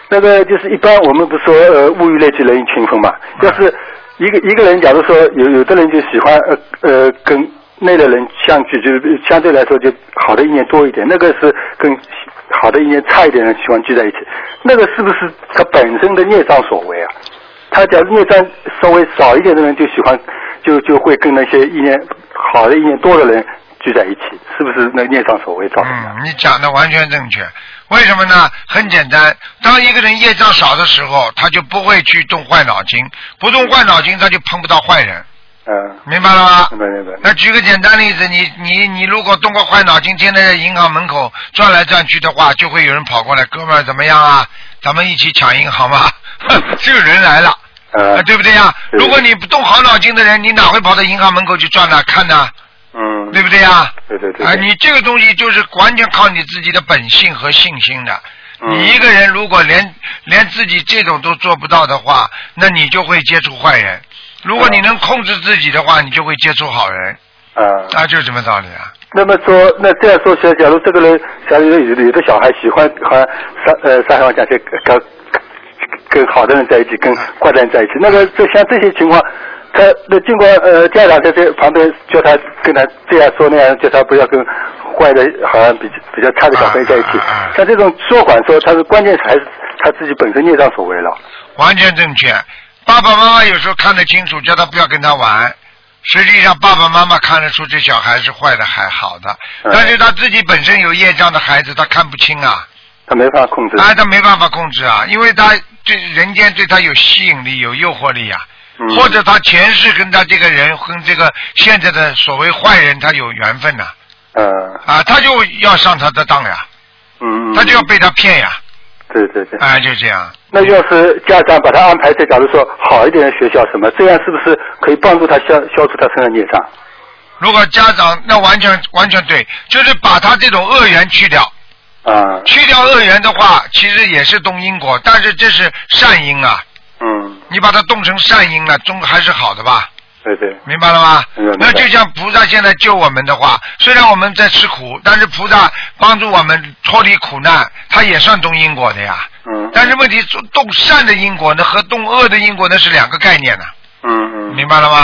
那个就是一般我们不是说物以类聚，人以群分嘛。要是一个人，假如说有的人就喜欢跟那的人相聚，就是相对来说就好的意念多一点，那个是跟好的意念差一点的人喜欢聚在一起，那个是不是他本身的孽障所为啊？他假如孽障稍微少一点的人就喜欢就会跟那些意念好的意念多的人聚在一起，是不是那孽障所为造成的？ 你讲的完全正确。为什么呢？很简单，当一个人业障少的时候，他就不会去动坏脑筋，不动坏脑筋，他就碰不到坏人。明白了吗？ 明白。 那举个简单例子，你如果动过坏脑筋，天天在银行门口转来转去的话，就会有人跑过来，哥们儿怎么样啊？咱们一起抢银行吧。这个人来了，对不对呀？如果你不动好脑筋的人，你哪会跑到银行门口去转呢？看呢？对不对呀？ 对。 你这个东西就是完全靠你自己的本性和信心的。你一个人如果连自己这种都做不到的话，那你就会接触坏人。如果你能控制自己的话，你就会接触好人。就是这么道理啊。 那么说，那这样说起来，假如这个人，假如有的小孩喜欢好像上海话讲，跟好的人在一起，跟坏的人在一起，那个像这些情况，他那尽管家长在这旁边叫他跟他这样说那样，叫他不要跟坏的好像比较差的小朋友在一起，像这种说法说，他是关键还是他自己本身孽障所为了。 完全正确。爸爸妈妈有时候看得清楚，叫他不要跟他玩。实际上，爸爸妈妈看得出这小孩是坏的还好的，但是他自己本身有业障的孩子，他看不清啊。 他没办法控制。 他没办法控制啊，因为他对人间对他有吸引力、有诱惑力啊。或者他前世跟他这个人跟这个现在的所谓坏人他有缘分呐。他就要上他的当呀。他就要被他骗呀。 对。 就这样。 那要是家长把他安排在假如说好一点的学校什么，这样是不是可以帮助他消除他身上孽障？ 如果家长那完全对，就是把他这种恶缘去掉。去掉恶缘的话，其实也是动因果，但是这是善因啊。你把它动成善因了，终还是好的吧？ 对。 明白了吗？那就像菩萨现在救我们的话，虽然我们在吃苦，但是菩萨帮助我们脱离苦难，他也算动因果的呀。但是问题动善的因果呢和动恶的因果呢是两个概念呢。明白了吗？